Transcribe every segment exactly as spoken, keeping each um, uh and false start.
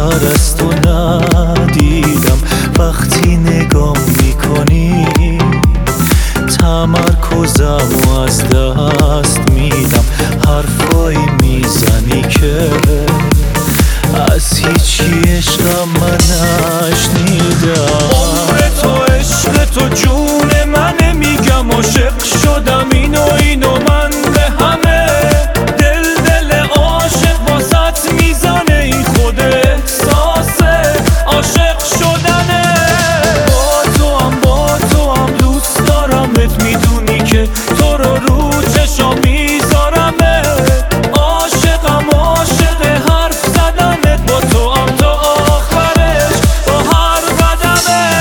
خبر از تو ندیدم. وقتی نگام میکنی تمرکزم و از دست میدم. حرفایی میزنی که از هیچی عشقم من نشنیدم. عمر تو عشق تو جون منه، میگم عاشق شدم اینو اینو من به همه. دل دل عاشق واسط میزنه، این خود احساسه عاشق شدنه. با تو هم با تو هم دوست دارمت، میدونی که تو رو رو چشام میذارمه. عاشقم عاشق حرف زدنت، با تو هم تا آخرش با هر قدمه.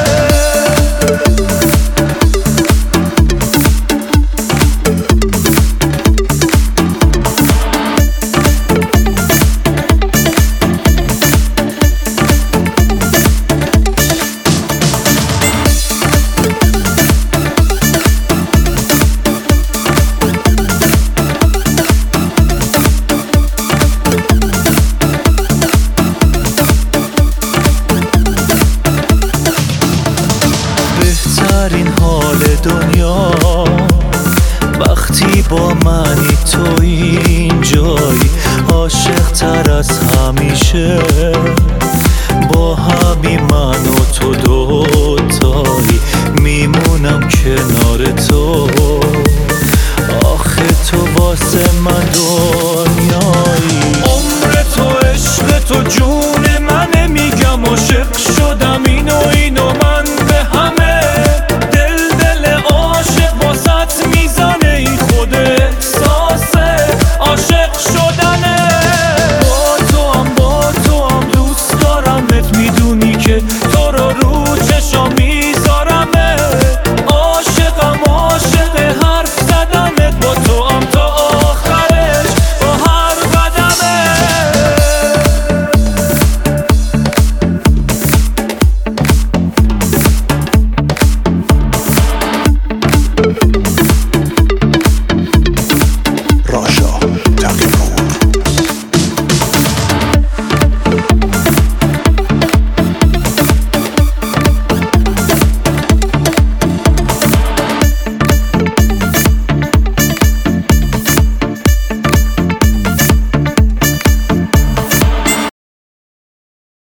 بهترین حال دنیا وقتی با منی، تو اینجایی. عاشق تر از همیشه با همین من و تو دوتایی. میمونم کنار تو، آخه تو واسه من دنیایی. عمر تو عشق تو جون منه، میگم عاشق شدم اینو